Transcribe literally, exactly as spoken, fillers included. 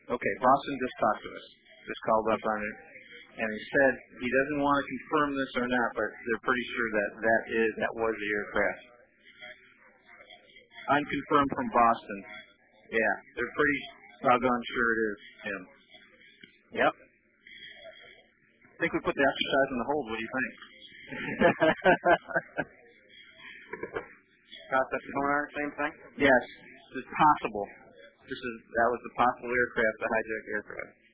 Okay, Boston just talked to us. Just called up on it. And he said he doesn't want to confirm this or not, but they're pretty sure that that is that was the aircraft. Unconfirmed from Boston. Yeah, they're pretty doggone sure it is him. Yep. I think we put the exercise on the hold. What do you think? Process sonar, same thing? Yes, it's possible. This is that was the possible aircraft, the hijacked aircraft.